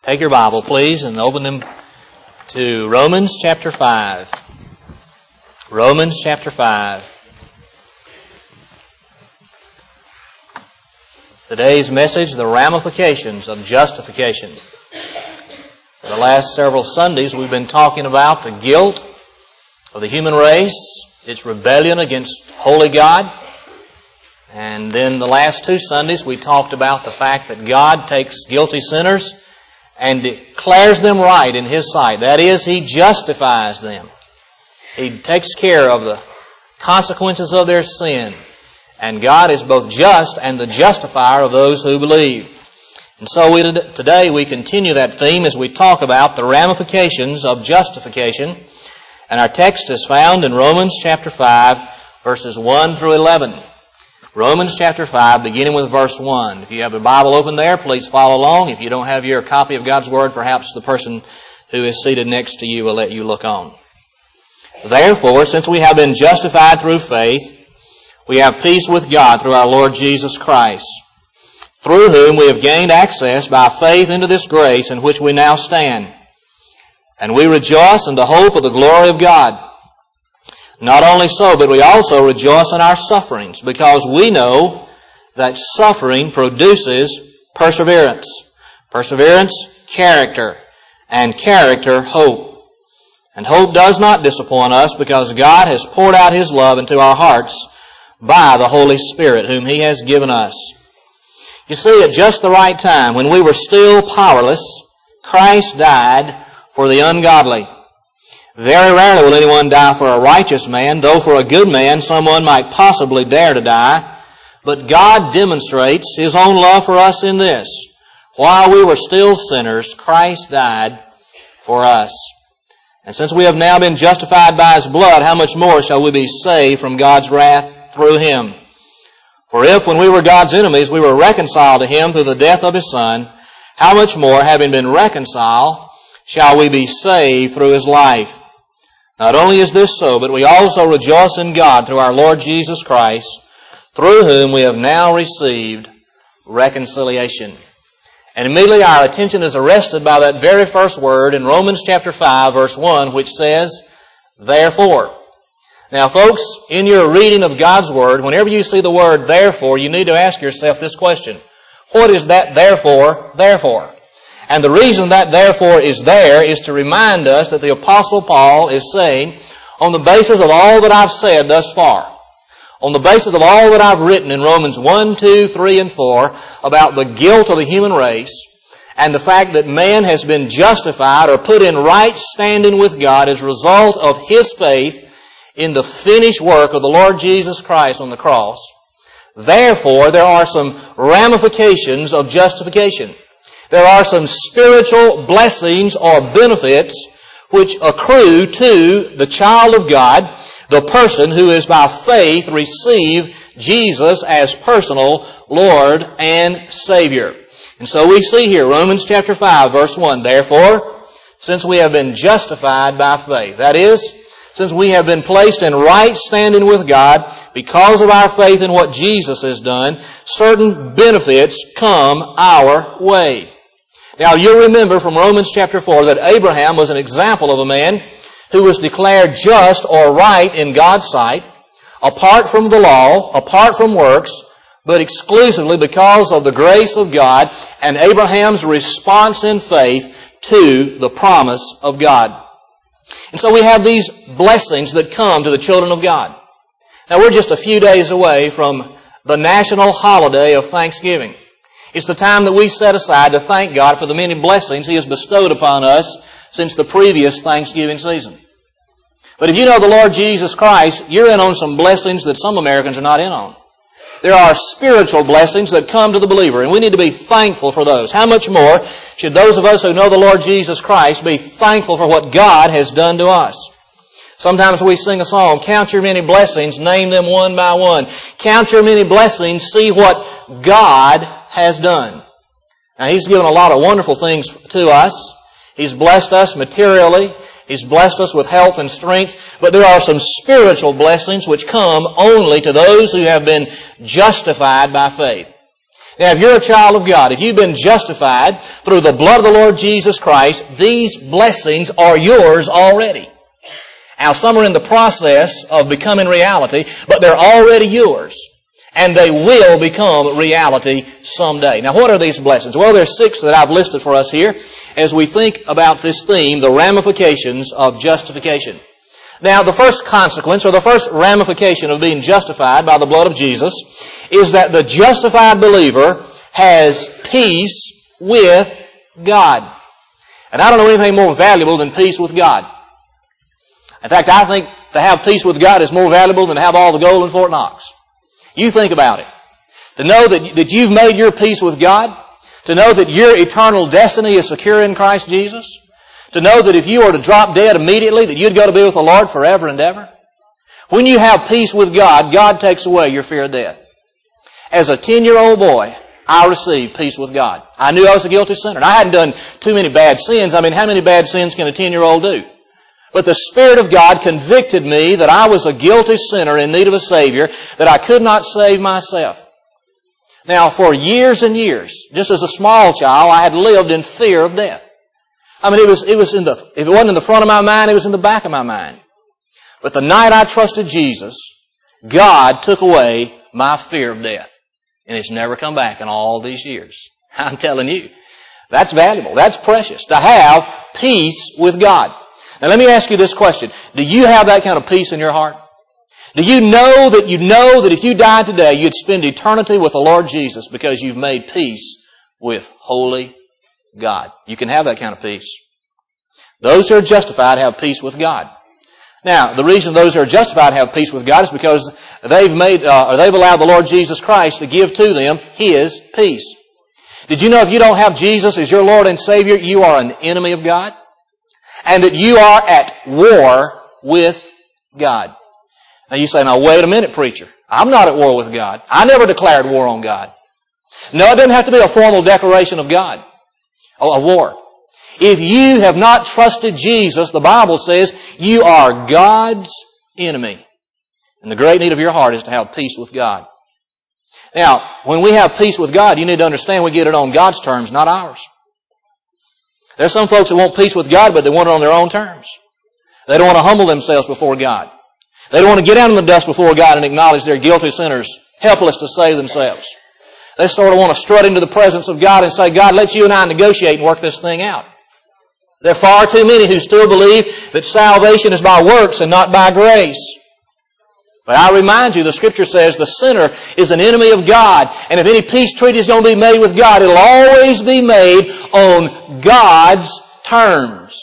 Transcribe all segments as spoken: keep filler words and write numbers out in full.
Take your Bible, please, and open them to Romans chapter five. Romans chapter five. Today's message, the ramifications of justification. For the last several Sundays, we've been talking about the guilt of the human race, its rebellion against holy God. And then the last two Sundays, we talked about the fact that God takes guilty sinners and declares them right in His sight. That is, He justifies them. He takes care of the consequences of their sin. And God is both just and the justifier of those who believe. And so we, today we continue that theme as we talk about the ramifications of justification. And our text is found in Romans chapter five, verses one through eleven. Romans chapter five, beginning with verse one. If you have a Bible open there, please follow along. If you don't have your copy of God's Word, perhaps the person who is seated next to you will let you look on. Therefore, since we have been justified through faith, we have peace with God through our Lord Jesus Christ, through whom we have gained access by faith into this grace in which we now stand. And we rejoice in the hope of the glory of God. Not only so, but we also rejoice in our sufferings, because we know that suffering produces perseverance. Perseverance, character, and character, hope. And hope does not disappoint us, because God has poured out His love into our hearts by the Holy Spirit, whom He has given us. You see, at just the right time, when we were still powerless, Christ died for the ungodly. Very rarely will anyone die for a righteous man, though for a good man someone might possibly dare to die. But God demonstrates His own love for us in this: while we were still sinners, Christ died for us. And since we have now been justified by His blood, how much more shall we be saved from God's wrath through Him? For if, when we were God's enemies, we were reconciled to Him through the death of His Son, how much more, having been reconciled, shall we be saved through His life? Not only is this so, but we also rejoice in God through our Lord Jesus Christ, through whom we have now received reconciliation. And immediately our attention is arrested by that very first word in Romans chapter five, verse one, which says, therefore. Now, folks, in your reading of God's Word, whenever you see the word therefore, you need to ask yourself this question: what is that therefore, therefore? And the reason that therefore is there is to remind us that the Apostle Paul is saying, on the basis of all that I've said thus far, on the basis of all that I've written in Romans one, two, three, and four about the guilt of the human race and the fact that man has been justified or put in right standing with God as a result of his faith in the finished work of the Lord Jesus Christ on the cross, therefore there are some ramifications of justification. There are some spiritual blessings or benefits which accrue to the child of God, the person who is by faith received Jesus as personal Lord and Savior. And so we see here, Romans chapter five, verse one, therefore, since we have been justified by faith, that is, since we have been placed in right standing with God because of our faith in what Jesus has done, certain benefits come our way. Now, you'll remember from Romans chapter four that Abraham was an example of a man who was declared just or right in God's sight, apart from the law, apart from works, but exclusively because of the grace of God and Abraham's response in faith to the promise of God. And so we have these blessings that come to the children of God. Now, we're just a few days away from the national holiday of Thanksgiving. It's the time that we set aside to thank God for the many blessings He has bestowed upon us since the previous Thanksgiving season. But if you know the Lord Jesus Christ, you're in on some blessings that some Americans are not in on. There are spiritual blessings that come to the believer, and we need to be thankful for those. How much more should those of us who know the Lord Jesus Christ be thankful for what God has done to us? Sometimes we sing a song, count your many blessings, name them one by one. Count your many blessings, see what God has done. Now, He's given a lot of wonderful things to us. He's blessed us materially. He's blessed us with health and strength. But there are some spiritual blessings which come only to those who have been justified by faith. Now, if you're a child of God, if you've been justified through the blood of the Lord Jesus Christ, these blessings are yours already. Now, some are in the process of becoming reality, but they're already yours. And they will become reality someday. Now, what are these blessings? Well, there's six that I've listed for us here as we think about this theme, the ramifications of justification. Now, the first consequence, or the first ramification of being justified by the blood of Jesus, is that the justified believer has peace with God. And I don't know anything more valuable than peace with God. In fact, I think to have peace with God is more valuable than to have all the gold in Fort Knox. You think about it. To know that, that you've made your peace with God, to know that your eternal destiny is secure in Christ Jesus, to know that if you were to drop dead immediately, that you'd go to be with the Lord forever and ever. When you have peace with God, God takes away your fear of death. As a ten-year-old boy, I received peace with God. I knew I was a guilty sinner. And I hadn't done too many bad sins. I mean, how many bad sins can a ten-year-old do? But the Spirit of God convicted me that I was a guilty sinner in need of a Savior, that I could not save myself. Now, for years and years, just as a small child, I had lived in fear of death. I mean, it was, it was in the, if it wasn't in the front of my mind, it was in the back of my mind. But the night I trusted Jesus, God took away my fear of death. And it's never come back in all these years. I'm telling you, that's valuable. That's precious, to have peace with God. Now let me ask you this question. Do you have that kind of peace in your heart? Do you know that you know that if you died today, you'd spend eternity with the Lord Jesus because you've made peace with holy God? You can have that kind of peace. Those who are justified have peace with God. Now, the reason those who are justified have peace with God is because they've made, uh, or they've allowed the Lord Jesus Christ to give to them His peace. Did you know if you don't have Jesus as your Lord and Savior, you are an enemy of God? And that you are at war with God. Now you say, now wait a minute, preacher. I'm not at war with God. I never declared war on God. No, it doesn't have to be a formal declaration of God. Oh, a war. If you have not trusted Jesus, the Bible says you are God's enemy. And the great need of your heart is to have peace with God. Now, when we have peace with God, you need to understand we get it on God's terms, not ours. There's some folks that want peace with God, but they want it on their own terms. They don't want to humble themselves before God. They don't want to get down in the dust before God and acknowledge they're guilty sinners, helpless to save themselves. They sort of want to strut into the presence of God and say, God, let you and I negotiate and work this thing out. There are far too many who still believe that salvation is by works and not by grace. But I remind you, the Scripture says the sinner is an enemy of God. And if any peace treaty is going to be made with God, it'll always be made on God's terms.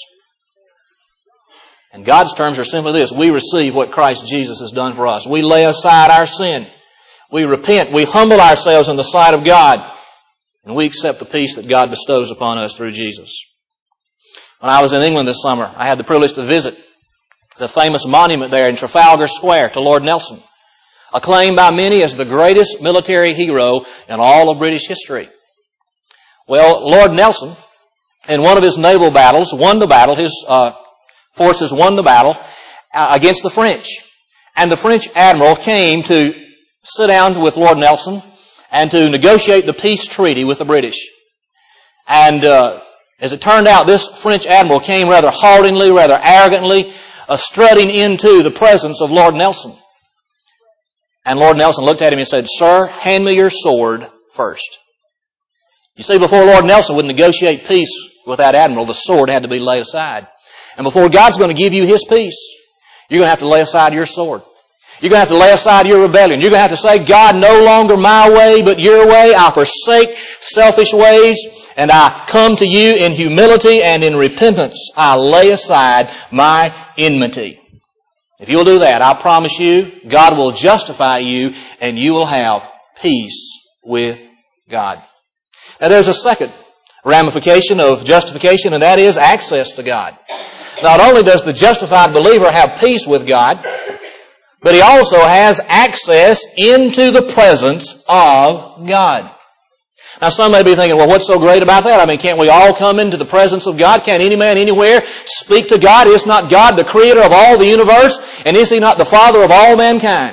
And God's terms are simply this. We receive what Christ Jesus has done for us. We lay aside our sin. We repent. We humble ourselves in the sight of God. And we accept the peace that God bestows upon us through Jesus. When I was in England this summer, I had the privilege to visit the famous monument there in Trafalgar Square to Lord Nelson, acclaimed by many as the greatest military hero in all of British history. Well, Lord Nelson, in one of his naval battles, won the battle. His uh, forces won the battle uh, against the French. And the French admiral came to sit down with Lord Nelson and to negotiate the peace treaty with the British. And uh, as it turned out, this French admiral came rather haltingly, rather arrogantly, uh, strutting into the presence of Lord Nelson. And Lord Nelson looked at him and said, "Sir, hand me your sword first." You see, before Lord Nelson would negotiate peace with that admiral, the sword had to be laid aside. And before God's going to give you His peace, you're going to have to lay aside your sword. You're going to have to lay aside your rebellion. You're going to have to say, God, no longer my way, but your way. I forsake selfish ways, and I come to you in humility and in repentance. I lay aside my enmity. If you'll do that, I promise you, God will justify you, and you will have peace with God. Now, there's a second ramification of justification, and that is access to God. Not only does the justified believer have peace with God, but he also has access into the presence of God. Now some may be thinking, well, what's so great about that? I mean, can't we all come into the presence of God? Can't any man anywhere speak to God? Is not God the creator of all the universe? And is He not the Father of all mankind?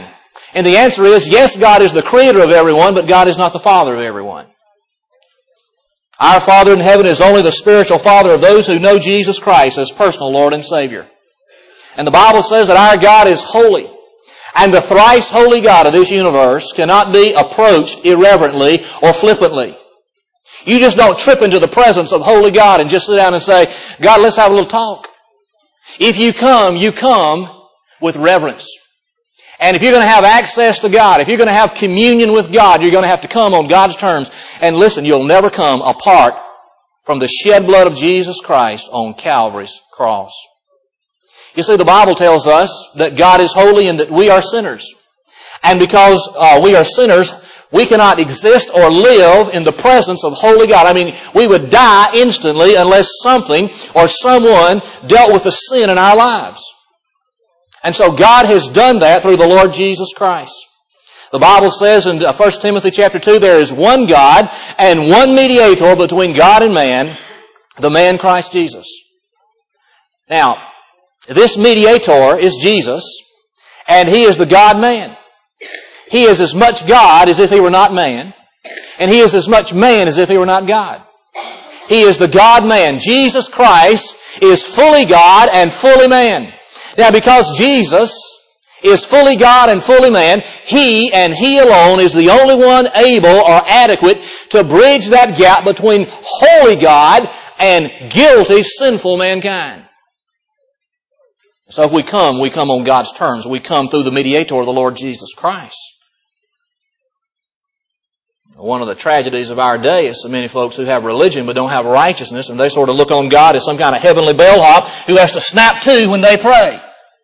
And the answer is, yes, God is the creator of everyone, but God is not the father of everyone. Our Father in heaven is only the spiritual father of those who know Jesus Christ as personal Lord and Savior. And the Bible says that our God is holy. And the thrice holy God of this universe cannot be approached irreverently or flippantly. You just don't trip into the presence of holy God and just sit down and say, God, let's have a little talk. If you come, you come with reverence. And if you're going to have access to God, if you're going to have communion with God, you're going to have to come on God's terms. And listen, you'll never come apart from the shed blood of Jesus Christ on Calvary's cross. You see, the Bible tells us that God is holy and that we are sinners. And because uh, we are sinners, we cannot exist or live in the presence of holy God. I mean, we would die instantly unless something or someone dealt with the sin in our lives. And so God has done that through the Lord Jesus Christ. The Bible says in First Timothy chapter two, there is one God and one mediator between God and man, the man Christ Jesus. Now, this mediator is Jesus, and He is the God-man. He is as much God as if He were not man, and He is as much man as if He were not God. He is the God-man. Jesus Christ is fully God and fully man. Now, because Jesus is fully God and fully man, He and He alone is the only one able or adequate to bridge that gap between holy God and guilty, sinful mankind. So if we come, we come on God's terms. We come through the mediator of the Lord Jesus Christ. One of the tragedies of our day is so many folks who have religion but don't have righteousness, and they sort of look on God as some kind of heavenly bellhop who has to snap to when they pray.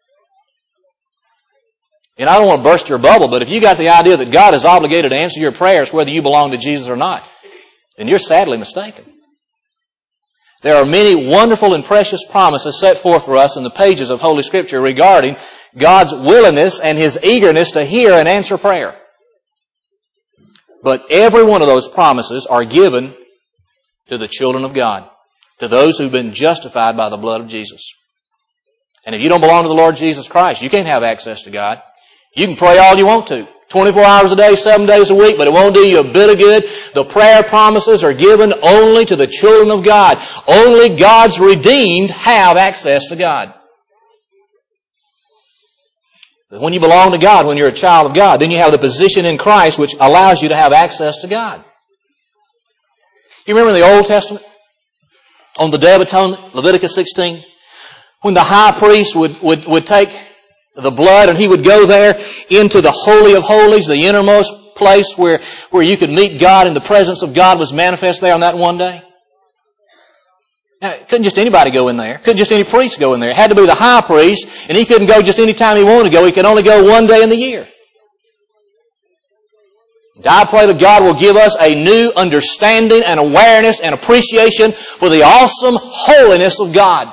And I don't want to burst your bubble, but if you got the idea that God is obligated to answer your prayers whether you belong to Jesus or not, then you're sadly mistaken. There are many wonderful and precious promises set forth for us in the pages of Holy Scripture regarding God's willingness and His eagerness to hear and answer prayer. But every one of those promises are given to the children of God, to those who've been justified by the blood of Jesus. And if you don't belong to the Lord Jesus Christ, you can't have access to God. You can pray all you want to, twenty-four hours a day, seven days a week, but it won't do you a bit of good. The prayer promises are given only to the children of God. Only God's redeemed have access to God. But when you belong to God, when you're a child of God, then you have the position in Christ which allows you to have access to God. You remember in the Old Testament, on the Day of Atonement, Leviticus sixteen, when the high priest would, would, would take the blood and he would go there into the Holy of Holies, the innermost place where, where you could meet God and the presence of God was manifest there on that one day. Now, couldn't just anybody go in there. Couldn't just any priest go in there. It had to be the high priest, and he couldn't go just any time he wanted to go. He could only go one day in the year. And I pray that God will give us a new understanding and awareness and appreciation for the awesome holiness of God.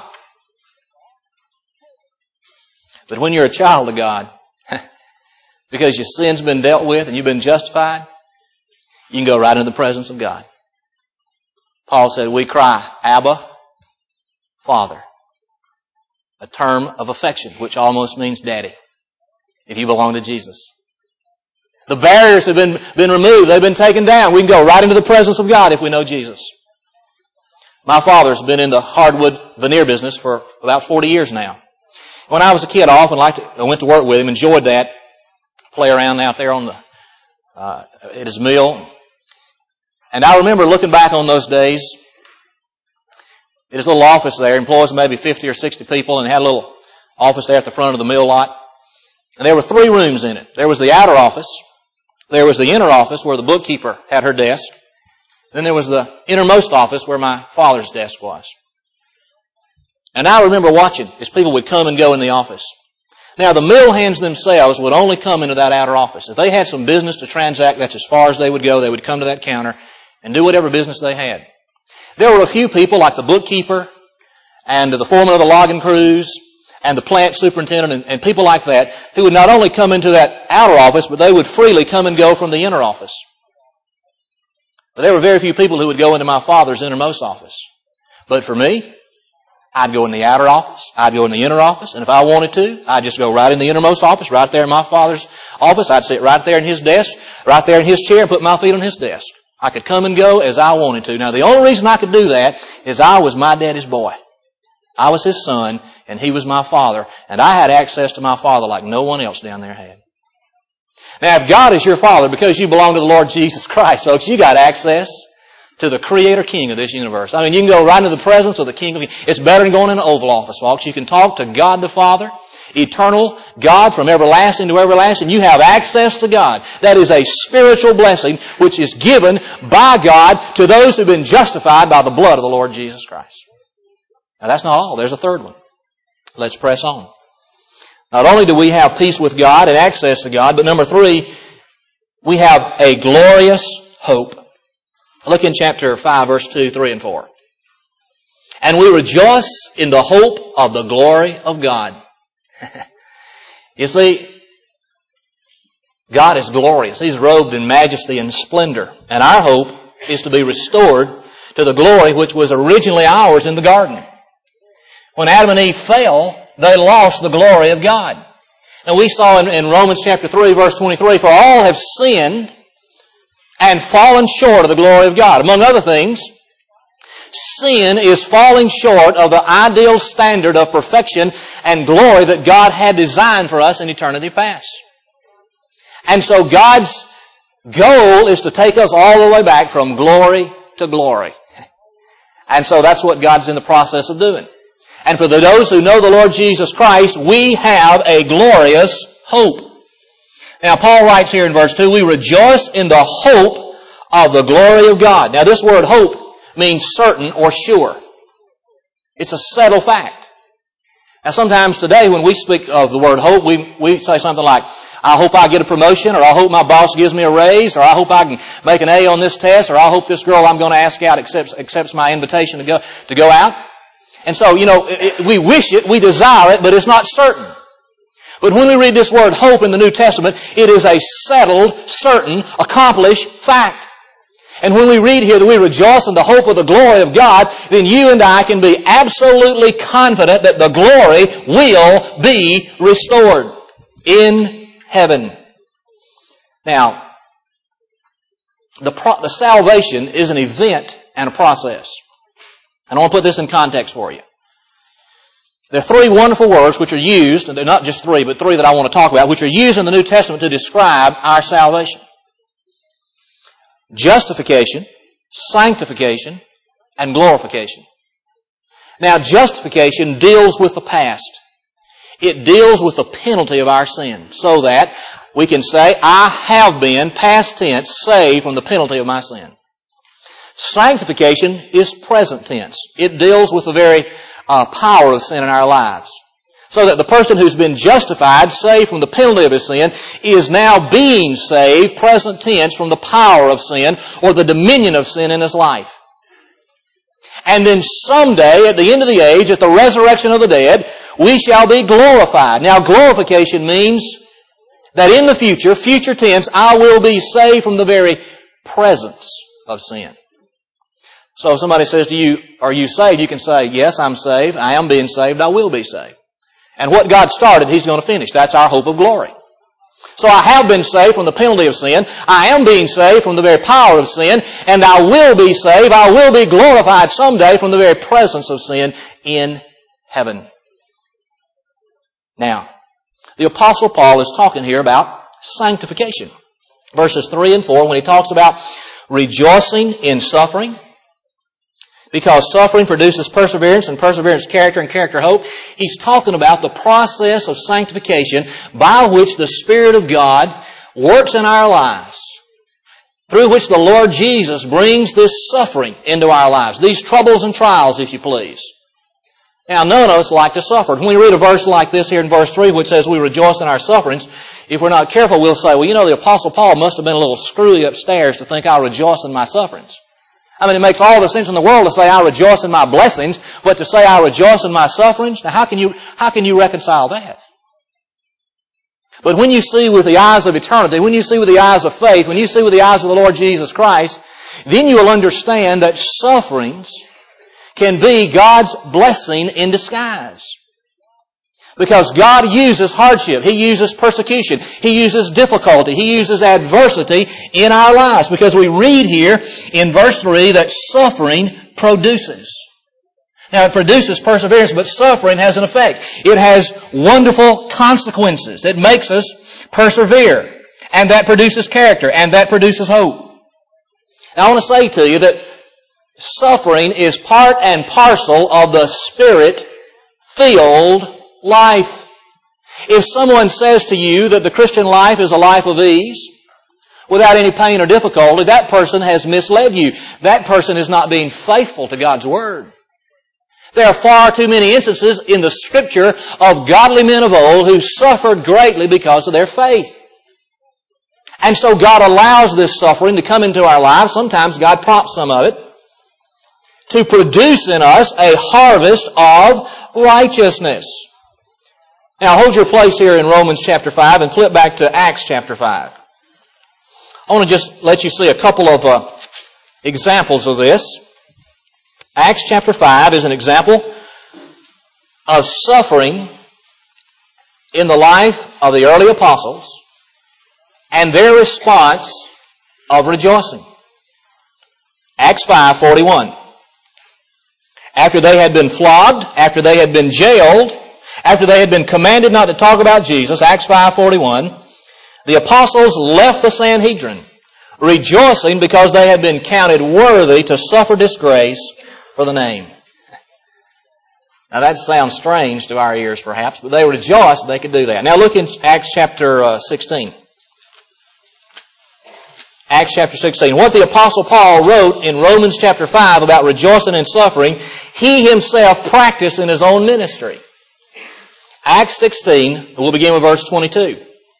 But when you're a child of God, because your sin's been dealt with and you've been justified, you can go right into the presence of God. Paul said, we cry, Abba, Father. A term of affection, which almost means daddy, if you belong to Jesus. The barriers have been, been removed. They've been taken down. We can go right into the presence of God if we know Jesus. My father's been in the hardwood veneer business for about forty years now. When I was a kid, I often liked to, I went to work with him, enjoyed that, play around out there on the, uh, at his mill. And I remember looking back on those days, in his little office there, employs maybe fifty or sixty people, and had a little office there at the front of the mill lot. And there were three rooms in it. There was the outer office, there was the inner office where the bookkeeper had her desk, then there was the innermost office where my father's desk was. And I remember watching as people would come and go in the office. Now, the mill hands themselves would only come into that outer office. If they had some business to transact, that's as far as they would go. They would come to that counter and do whatever business they had. There were a few people like the bookkeeper and the foreman of the logging crews and the plant superintendent and, and people like that who would not only come into that outer office, but they would freely come and go from the inner office. But there were very few people who would go into my father's innermost office. But for me, I'd go in the outer office. I'd go in the inner office. And if I wanted to, I'd just go right in the innermost office, right there in my Father's office. I'd sit right there in His desk, right there in His chair, and put my feet on His desk. I could come and go as I wanted to. Now, the only reason I could do that is I was my daddy's boy. I was his son, and he was my father. And I had access to my Father like no one else down there had. Now, if God is your Father, because you belong to the Lord Jesus Christ, folks, you got access to the Creator King of this universe. I mean, you can go right into the presence of the King of Kings. It's better than going in the Oval Office, folks. You can talk to God the Father, eternal God from everlasting to everlasting. You have access to God. That is a spiritual blessing which is given by God to those who have been justified by the blood of the Lord Jesus Christ. Now, that's not all. There's a third one. Let's press on. Not only do we have peace with God and access to God, but number three, we have a glorious hope. Look in chapter five, verse two, three, and four. And we rejoice in the hope of the glory of God. You see, God is glorious. He's robed in majesty and splendor. And our hope is to be restored to the glory which was originally ours in the garden. When Adam and Eve fell, they lost the glory of God. And we saw in, in Romans chapter three, verse twenty-three, for all have sinned and fallen short of the glory of God. Among other things, sin is falling short of the ideal standard of perfection and glory that God had designed for us in eternity past. And so God's goal is to take us all the way back from glory to glory. And so that's what God's in the process of doing. And for those who know the Lord Jesus Christ, we have a glorious hope. Now, Paul writes here in verse two, we rejoice in the hope of the glory of God. Now, this word hope means certain or sure. It's a settled fact. Now, sometimes today when we speak of the word hope, we, we say something like, I hope I get a promotion, or I hope my boss gives me a raise, or I hope I can make an A on this test, or I hope this girl I'm going to ask out accepts, accepts my invitation to go, to go out. And so, you know, it, we wish it, we desire it, but it's not certain. But when we read this word hope in the New Testament, it is a settled, certain, accomplished fact. And when we read here that we rejoice in the hope of the glory of God, then you and I can be absolutely confident that the glory will be restored in heaven. Now, the, pro- the salvation is an event and a process. And I want to put this in context for you. There are three wonderful words which are used, and they're not just three, but three that I want to talk about, which are used in the New Testament to describe our salvation. Justification, sanctification, and glorification. Now, justification deals with the past. It deals with the penalty of our sin, so that we can say, I have been, past tense, saved from the penalty of my sin. Sanctification is present tense. It deals with the very uh, power of sin in our lives. So that the person who's been justified, saved from the penalty of his sin, is now being saved, present tense, from the power of sin or the dominion of sin in his life. And then someday, at the end of the age, at the resurrection of the dead, we shall be glorified. Now, glorification means that in the future, future tense, I will be saved from the very presence of sin. So if somebody says to you, are you saved? You can say, yes, I'm saved. I am being saved. I will be saved. And what God started, He's going to finish. That's our hope of glory. So I have been saved from the penalty of sin. I am being saved from the very power of sin. And I will be saved. I will be glorified someday from the very presence of sin in heaven. Now, the Apostle Paul is talking here about sanctification. Verses three and four, when he talks about rejoicing in suffering, because suffering produces perseverance, and perseverance character, and character hope. He's talking about the process of sanctification by which the Spirit of God works in our lives, through which the Lord Jesus brings this suffering into our lives, these troubles and trials, if you please. Now, none of us like to suffer. When we read a verse like this here in verse three, which says we rejoice in our sufferings, if we're not careful, we'll say, well, you know, the Apostle Paul must have been a little screwy upstairs to think I rejoice in my sufferings. I mean, it makes all the sense in the world to say I rejoice in my blessings, but to say I rejoice in my sufferings, now how can you, how can you reconcile that? But when you see with the eyes of eternity, when you see with the eyes of faith, when you see with the eyes of the Lord Jesus Christ, then you will understand that sufferings can be God's blessing in disguise. Because God uses hardship. He uses persecution. He uses difficulty. He uses adversity in our lives. Because we read here in verse three that suffering produces. Now it produces perseverance, but suffering has an effect. It has wonderful consequences. It makes us persevere. And that produces character. And that produces hope. Now I want to say to you that suffering is part and parcel of the Spirit-filled life. If someone says to you that the Christian life is a life of ease, without any pain or difficulty, that person has misled you. That person is not being faithful to God's Word. There are far too many instances in the Scripture of godly men of old who suffered greatly because of their faith. And so God allows this suffering to come into our lives. Sometimes God prompts some of it to produce in us a harvest of righteousness. Now hold your place here in Romans chapter five and flip back to Acts chapter five. I want to just let you see a couple of uh, examples of this. Acts chapter five is an example of suffering in the life of the early apostles and their response of rejoicing. Acts five forty-one. After they had been flogged, after they had been jailed, after they had been commanded not to talk about Jesus, Acts five forty-one, the apostles left the Sanhedrin, rejoicing because they had been counted worthy to suffer disgrace for the name. Now that sounds strange to our ears perhaps, but they rejoiced they could do that. Now look in Acts chapter uh, sixteen. Acts chapter sixteen. What the Apostle Paul wrote in Romans chapter five about rejoicing and suffering, he himself practiced in his own ministry. Acts sixteen, we'll begin with verse twenty-two.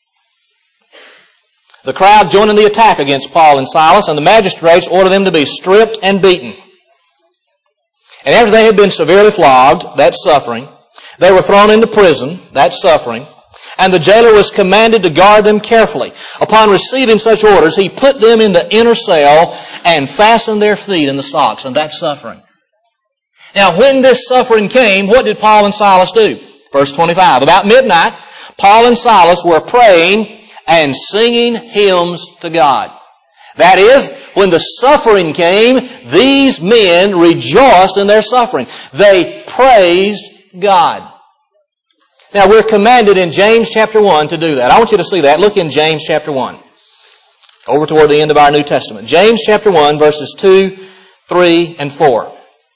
The crowd joined in the attack against Paul and Silas, and the magistrates ordered them to be stripped and beaten. And after they had been severely flogged, that's suffering, they were thrown into prison, that's suffering, and the jailer was commanded to guard them carefully. Upon receiving such orders, he put them in the inner cell and fastened their feet in the stocks, and that's suffering. Now, when this suffering came, what did Paul and Silas do? Verse twenty-five. About midnight, Paul and Silas were praying and singing hymns to God. That is, when the suffering came, these men rejoiced in their suffering. They praised God. Now, we're commanded in James chapter one to do that. I want you to see that. Look in James chapter one. Over toward the end of our New Testament. James chapter one, verses two, three, and four.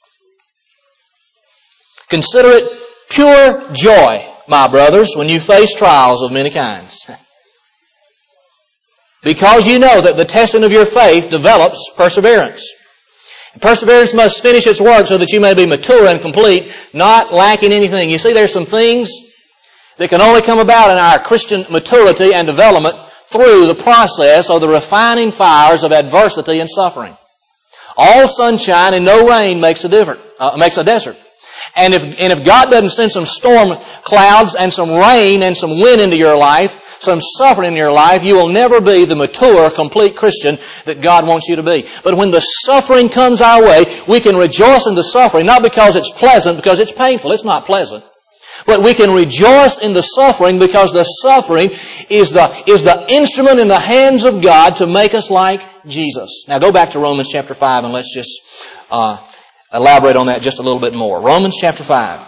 Consider it pure joy, my brothers, when you face trials of many kinds. Because you know that the testing of your faith develops perseverance. Perseverance must finish its work so that you may be mature and complete, not lacking anything. You see, there's some things that can only come about in our Christian maturity and development through the process of the refining fires of adversity and suffering. All sunshine and no rain makes a difference, uh, makes a desert. And if, and if God doesn't send some storm clouds and some rain and some wind into your life, some suffering in your life, you will never be the mature, complete Christian that God wants you to be. But when the suffering comes our way, we can rejoice in the suffering, not because it's pleasant, because it's painful. It's not pleasant. But we can rejoice in the suffering because the suffering is the, is the instrument in the hands of God to make us like Jesus. Now go back to Romans chapter five and let's just uh, elaborate on that just a little bit more. Romans chapter five.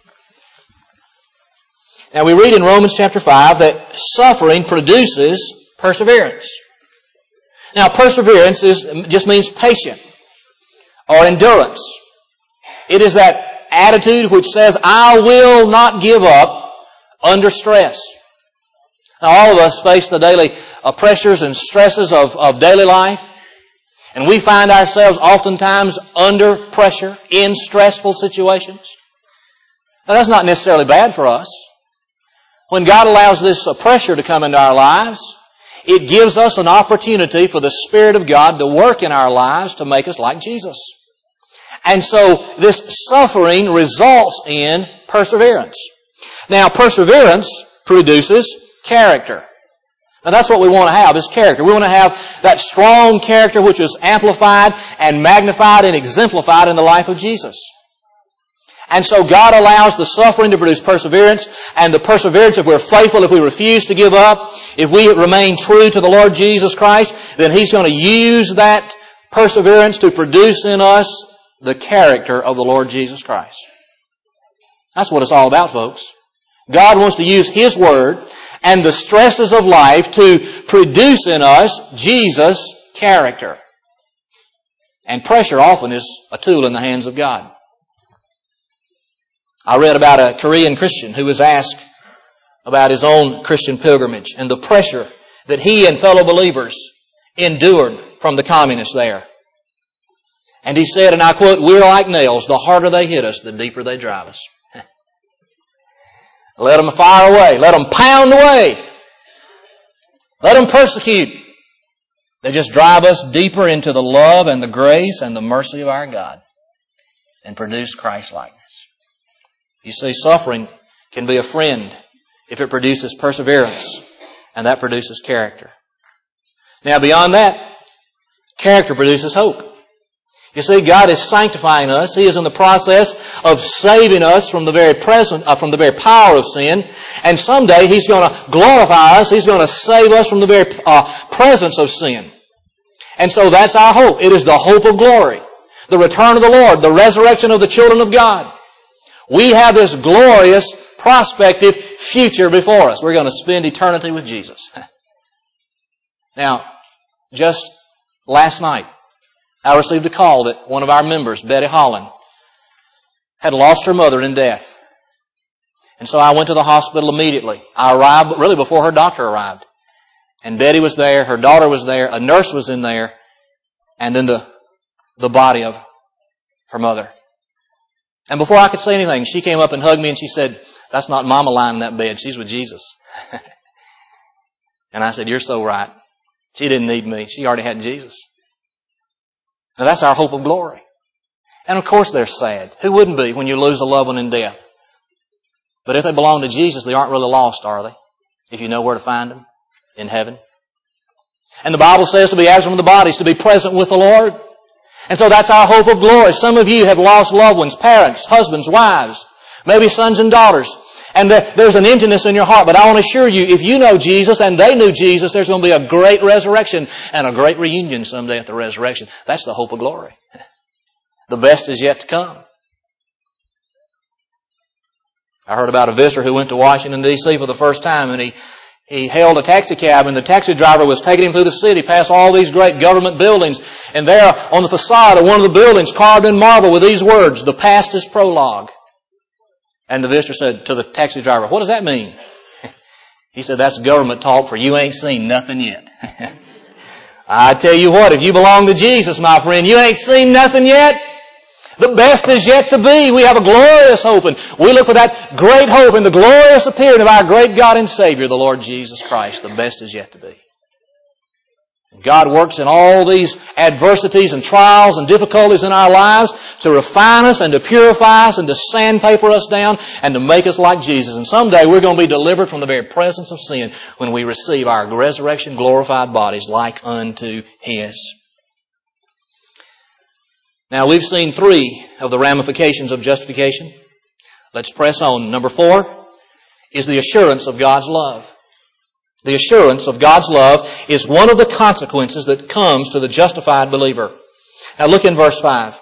Now we read in Romans chapter five that suffering produces perseverance. Now perseverance is, just means patient or endurance. It is that attitude which says, I will not give up under stress. Now all of us face the daily uh, pressures and stresses of, of daily life. And we find ourselves oftentimes under pressure in stressful situations. Now that's not necessarily bad for us. When God allows this uh, pressure to come into our lives, it gives us an opportunity for the Spirit of God to work in our lives to make us like Jesus. And so this suffering results in perseverance. Now perseverance produces character. Now that's what we want to have, is character. We want to have that strong character which is amplified and magnified and exemplified in the life of Jesus. And so God allows the suffering to produce perseverance, and the perseverance, if we're faithful, if we refuse to give up, if we remain true to the Lord Jesus Christ, then He's going to use that perseverance to produce in us the character of the Lord Jesus Christ. That's what it's all about, folks. God wants to use His Word and the stresses of life to produce in us Jesus' character. And pressure often is a tool in the hands of God. I read about a Korean Christian who was asked about his own Christian pilgrimage and the pressure that he and fellow believers endured from the communists there. And he said, and I quote, "We're like nails. The harder they hit us, the deeper they drive us." Let them fire away. Let them pound away. Let them persecute. They just drive us deeper into the love and the grace and the mercy of our God and produce Christ-likeness. You see, suffering can be a friend if it produces perseverance, and that produces character. Now, beyond that, character produces hope. You see, God is sanctifying us. He is in the process of saving us from the very present, uh, from the very power of sin. And someday He's going to glorify us. He's going to save us from the very uh, presence of sin. And so that's our hope. It is the hope of glory, the return of the Lord, the resurrection of the children of God. We have this glorious, prospective future before us. We're going to spend eternity with Jesus. Now, just last night, I received a call that one of our members, Betty Holland, had lost her mother in death. And so I went to the hospital immediately. I arrived really before her doctor arrived. And Betty was there, her daughter was there, a nurse was in there, and then the, the body of her mother. And before I could say anything, she came up and hugged me and she said, "That's not Mama lying in that bed. She's with Jesus." And I said, "You're so right. She didn't need me. She already had Jesus." Now that's our hope of glory. And of course they're sad. Who wouldn't be when you lose a loved one in death? But if they belong to Jesus, they aren't really lost, are they? If you know where to find them in heaven. And the Bible says to be absent from the body is to be present with the Lord. And so that's our hope of glory. Some of you have lost loved ones, parents, husbands, wives, maybe sons and daughters. And there's an emptiness in your heart. But I want to assure you, if you know Jesus and they knew Jesus, there's going to be a great resurrection and a great reunion someday at the resurrection. That's the hope of glory. The best is yet to come. I heard about a visitor who went to Washington, D C for the first time, and he He hailed a taxi cab, and the taxi driver was taking him through the city past all these great government buildings. And there on the facade of one of the buildings, carved in marble with these words, "The past is prologue." And the visitor said to the taxi driver, "What does that mean?" He said, "That's government talk for you ain't seen nothing yet." I tell you what, if you belong to Jesus, my friend, you ain't seen nothing yet. The best is yet to be. We have a glorious hope, and we look for that great hope in the glorious appearing of our great God and Savior, the Lord Jesus Christ. The best is yet to be. And God works in all these adversities and trials and difficulties in our lives to refine us and to purify us and to sandpaper us down and to make us like Jesus. And someday we're going to be delivered from the very presence of sin when we receive our resurrection glorified bodies like unto His. Now, we've seen three of the ramifications of justification. Let's press on. Number four is the assurance of God's love. The assurance of God's love is one of the consequences that comes to the justified believer. Now, look in verse five.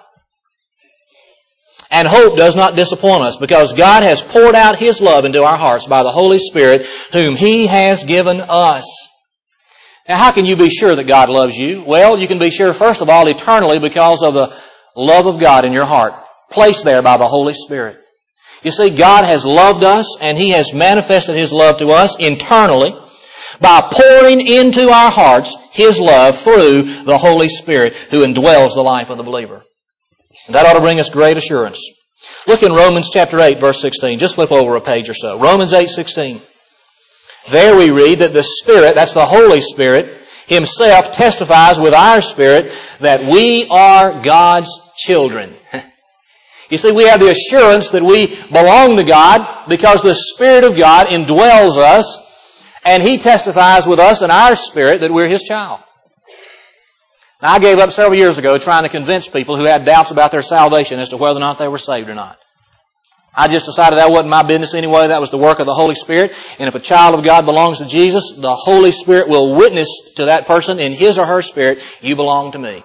"And hope does not disappoint us, because God has poured out His love into our hearts by the Holy Spirit, whom He has given us." Now, how can you be sure that God loves you? Well, you can be sure, first of all, eternally, because of the love of God in your heart, placed there by the Holy Spirit. You see, God has loved us, and He has manifested His love to us internally by pouring into our hearts His love through the Holy Spirit who indwells the life of the believer. And that ought to bring us great assurance. Look in Romans chapter eight, verse sixteen. Just flip over a page or so. Romans eight sixteen. There we read that the Spirit, that's the Holy Spirit, Himself testifies with our spirit that we are God's children. You see, we have the assurance that we belong to God because the Spirit of God indwells us, and He testifies with us in our spirit that we're His child. Now, I gave up several years ago trying to convince people who had doubts about their salvation as to whether or not they were saved or not. I just decided that wasn't my business anyway. That was the work of the Holy Spirit. And if a child of God belongs to Jesus, the Holy Spirit will witness to that person in his or her spirit, you belong to me.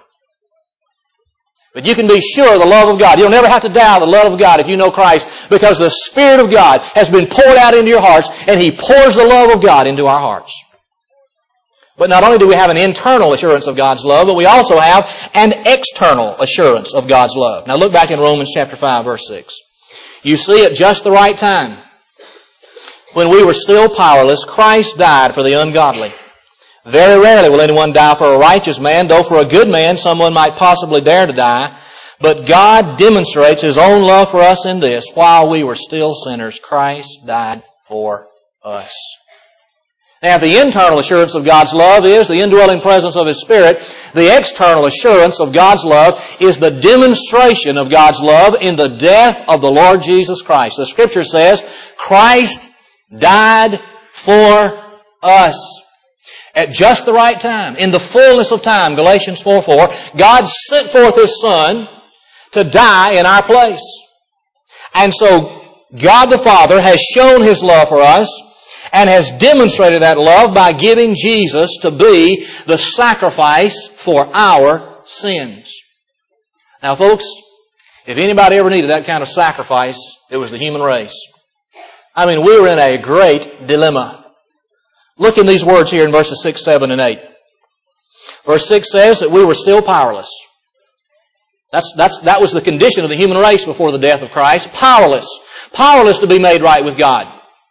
But you can be sure of the love of God. You'll never have to doubt the love of God if you know Christ, because the Spirit of God has been poured out into your hearts, and He pours the love of God into our hearts. But not only do we have an internal assurance of God's love, but we also have an external assurance of God's love. Now look back in Romans chapter five, verse six. You see, at just the right time, when we were still powerless, Christ died for the ungodly. Very rarely will anyone die for a righteous man, though for a good man someone might possibly dare to die. But God demonstrates His own love for us in this: while we were still sinners, Christ died for us. Now, if the internal assurance of God's love is the indwelling presence of His Spirit, the external assurance of God's love is the demonstration of God's love in the death of the Lord Jesus Christ. The Scripture says, Christ died for us. At just the right time, in the fullness of time, Galatians four four, God sent forth His Son to die in our place. And so God the Father has shown His love for us and has demonstrated that love by giving Jesus to be the sacrifice for our sins. Now folks, if anybody ever needed that kind of sacrifice, it was the human race. I mean, we were in a great dilemma. Look in these words here in verses six, seven, and eight. Verse six says that we were still powerless. That's, that's, that was the condition of the human race before the death of Christ. Powerless. Powerless to be made right with God.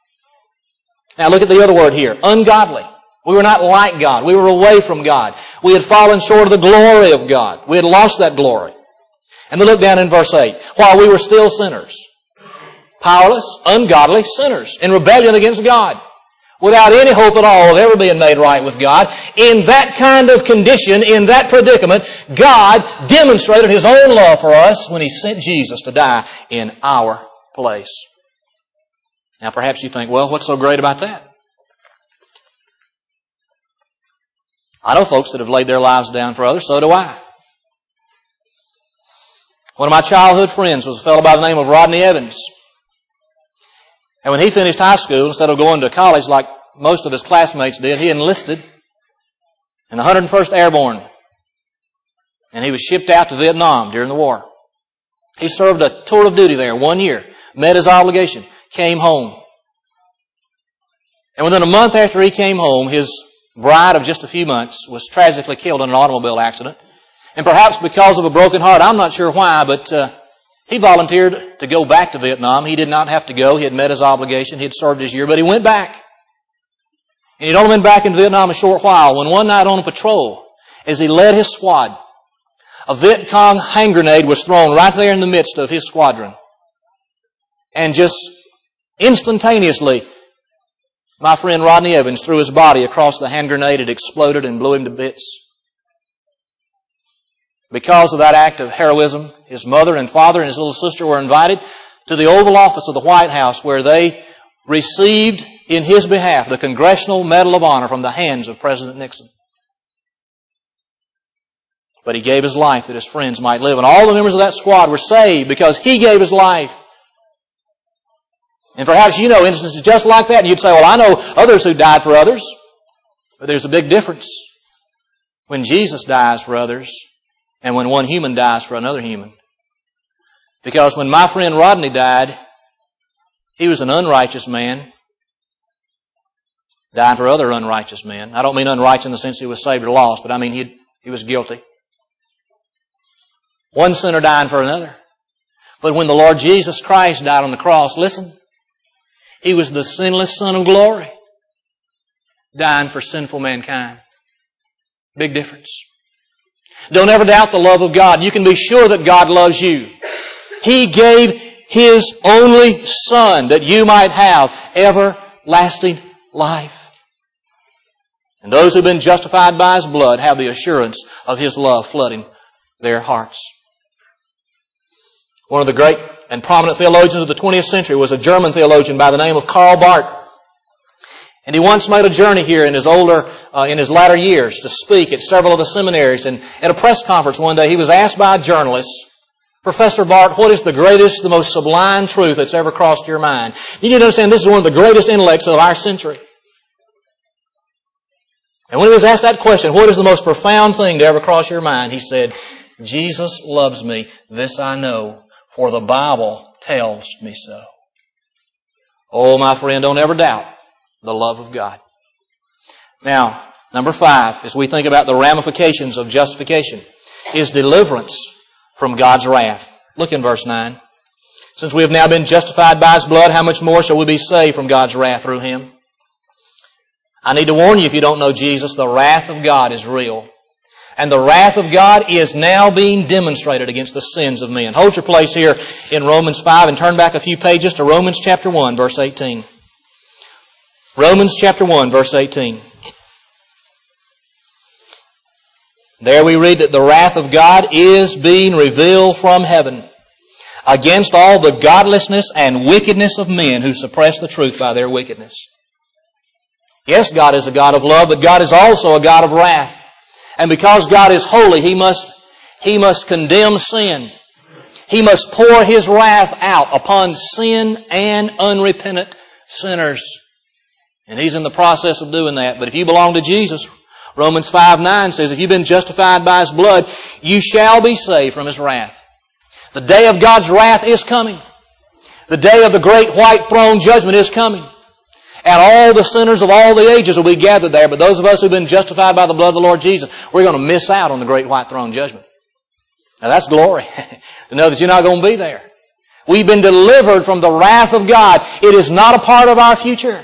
Now look at the other word here. Ungodly. We were not like God. We were away from God. We had fallen short of the glory of God. We had lost that glory. And then look down in verse eight. While we were still sinners. Powerless, ungodly sinners in rebellion against God. Without any hope at all of ever being made right with God. In that kind of condition, in that predicament, God demonstrated His own love for us when He sent Jesus to die in our place. Now perhaps you think, well, what's so great about that? I know folks that have laid their lives down for others, so do I. One of my childhood friends was a fellow by the name of Rodney Evans. And when he finished high school, instead of going to college like most of his classmates did, he enlisted in the one hundred first Airborne. And he was shipped out to Vietnam during the war. He served a tour of duty there one year, met his obligation, came home. And within a month after he came home, his bride of just a few months was tragically killed in an automobile accident. And perhaps because of a broken heart, I'm not sure why, but uh, he volunteered to go back to Vietnam. He did not have to go. He had met his obligation. He had served his year, but he went back. And he'd only been back in Vietnam a short while when one night on a patrol, as he led his squad, a Viet Cong hand grenade was thrown right there in the midst of his squadron. And just instantaneously, my friend Rodney Evans threw his body across the hand grenade. It exploded and blew him to bits. Because of that act of heroism, his mother and father and his little sister were invited to the Oval Office of the White House, where they received in his behalf the Congressional Medal of Honor from the hands of President Nixon. But he gave his life that his friends might live. And all the members of that squad were saved because he gave his life. And perhaps you know instances just like that, and you'd say, well, I know others who died for others. But there's a big difference when Jesus dies for others and when one human dies for another human. Because when my friend Rodney died, he was an unrighteous man, dying for other unrighteous men. I don't mean unrighteous in the sense he was saved or lost, but I mean he he was guilty. One sinner dying for another. But when the Lord Jesus Christ died on the cross, listen, He was the sinless Son of glory, dying for sinful mankind. Big difference. Don't ever doubt the love of God. You can be sure that God loves you. He gave His only Son that you might have everlasting life. And those who have been justified by His blood have the assurance of His love flooding their hearts. One of the great and prominent theologians of the twentieth century was a German theologian by the name of Karl Barth. And he once made a journey here in his older, uh, in his latter years to speak at several of the seminaries. And at a press conference one day, he was asked by a journalist Professor Bart, what is the greatest, the most sublime truth that's ever crossed your mind? You need to understand this is one of the greatest intellects of our century. And when he was asked that question, what is the most profound thing to ever cross your mind? He said, Jesus loves me, this I know, for the Bible tells me so. Oh, my friend, don't ever doubt the love of God. Now, number five, as we think about the ramifications of justification, is deliverance from God's wrath. Look in verse nine. Since we have now been justified by His blood, how much more shall we be saved from God's wrath through Him? I need to warn you, if you don't know Jesus, the wrath of God is real. And the wrath of God is now being demonstrated against the sins of men. Hold your place here in Romans five and turn back a few pages to Romans chapter one, verse eighteen. Romans chapter one, verse eighteen. There we read that the wrath of God is being revealed from heaven against all the godlessness and wickedness of men who suppress the truth by their wickedness. Yes, God is a God of love, but God is also a God of wrath. And because God is holy, He must, He must condemn sin. He must pour His wrath out upon sin and unrepentant sinners. And He's in the process of doing that. But if you belong to Jesus, Romans five nine says, if you've been justified by His blood, you shall be saved from His wrath. The day of God's wrath is coming. The day of the great white throne judgment is coming. And all the sinners of all the ages will be gathered there. But those of us who've been justified by the blood of the Lord Jesus, we're going to miss out on the great white throne judgment. Now that's glory. To know that you're not going to be there. We've been delivered from the wrath of God. It is not a part of our future.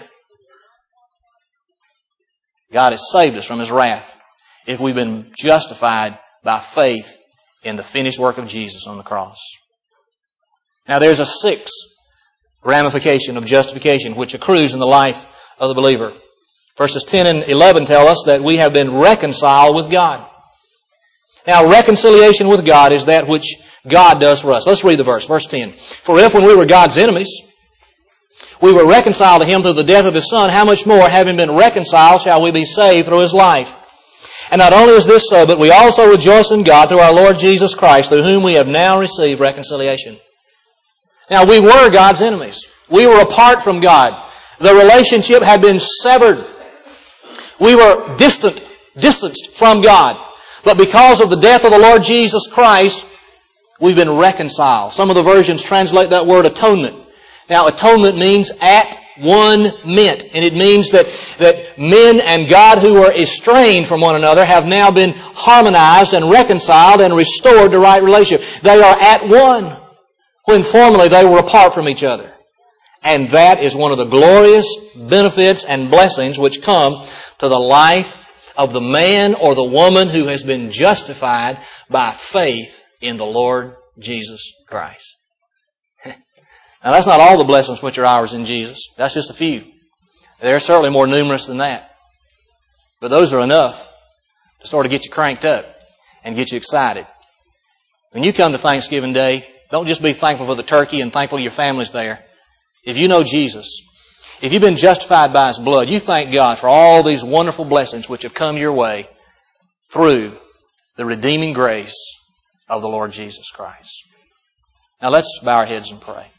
God has saved us from His wrath if we've been justified by faith in the finished work of Jesus on the cross. Now there's a sixth ramification of justification which accrues in the life of the believer. Verses ten and eleven tell us that we have been reconciled with God. Now reconciliation with God is that which God does for us. Let's read the verse. Verse ten. For if when we were God's enemies, we were reconciled to Him through the death of His Son, how much more, having been reconciled, shall we be saved through His life? And not only is this so, but we also rejoice in God through our Lord Jesus Christ, through whom we have now received reconciliation. Now, we were God's enemies. We were apart from God. The relationship had been severed. We were distant, distanced from God. But because of the death of the Lord Jesus Christ, we've been reconciled. Some of the versions translate that word atonement. Now, atonement means at one meant. And it means that, that men and God who were estranged from one another have now been harmonized and reconciled and restored to right relationship. They are at one when formerly they were apart from each other. And that is one of the glorious benefits and blessings which come to the life of the man or the woman who has been justified by faith in the Lord Jesus Christ. Now that's not all the blessings which are ours in Jesus. That's just a few. They're certainly more numerous than that. But those are enough to sort of get you cranked up and get you excited. When you come to Thanksgiving Day, don't just be thankful for the turkey and thankful your family's there. If you know Jesus, if you've been justified by His blood, you thank God for all these wonderful blessings which have come your way through the redeeming grace of the Lord Jesus Christ. Now let's bow our heads and pray.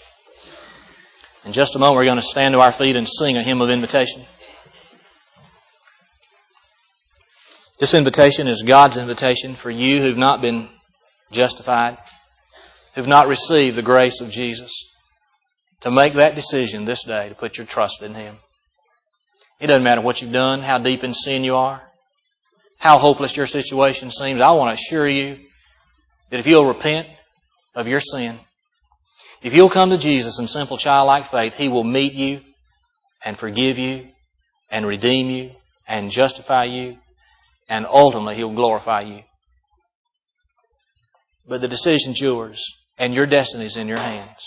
In just a moment, we're going to stand to our feet and sing a hymn of invitation. This invitation is God's invitation for you who've not been justified, who've not received the grace of Jesus, to make that decision this day to put your trust in Him. It doesn't matter what you've done, how deep in sin you are, how hopeless your situation seems. I want to assure you that if you'll repent of your sin, if you'll come to Jesus in simple childlike faith, He will meet you and forgive you and redeem you and justify you, and ultimately He'll glorify you. But the decision's yours and your destiny's in your hands.